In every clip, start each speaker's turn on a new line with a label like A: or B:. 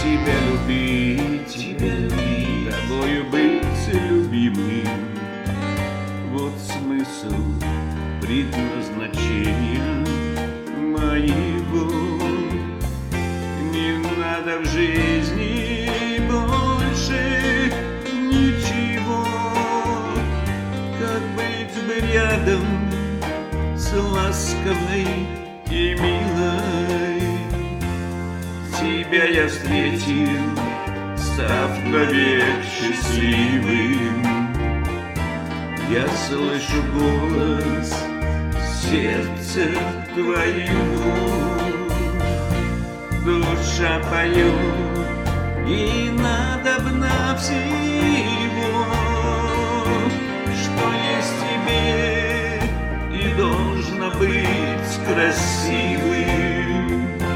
A: тебя любить, тобою быть любимым. Вот смысл предназначения моего. Не надо в жизни больше ничего, как быть бы рядом с ласковой и милой. Тебя я встретил, став навек счастливым. Я слышу голос сердца твоего. Душа поет, и надобно всего, что есть тебе, и должно быть красивым.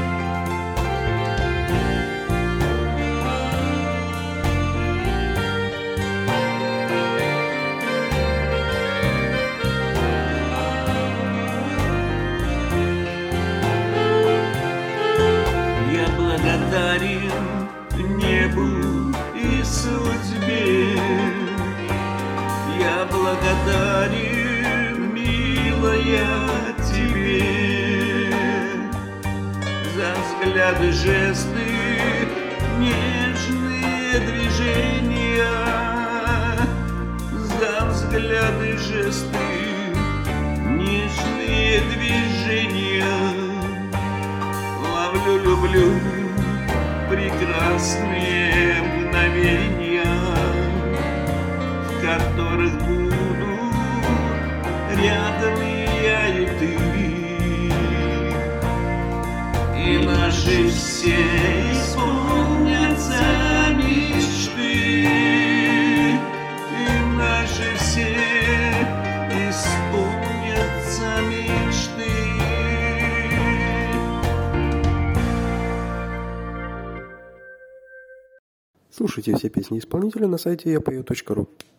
A: Благодарен небу и судьбе. Я благодарен, милая, тебе за взгляды, жесты, нежные движения, за взгляды, жесты, нежные движения. Ловлю, люблю прекрасные мгновения, в которых буду рядом и я, и ты. И наши все исполнятся мечты, и наши все исполнятся мечты.
B: Слушайте все песни исполнителя на сайте yapою.ru.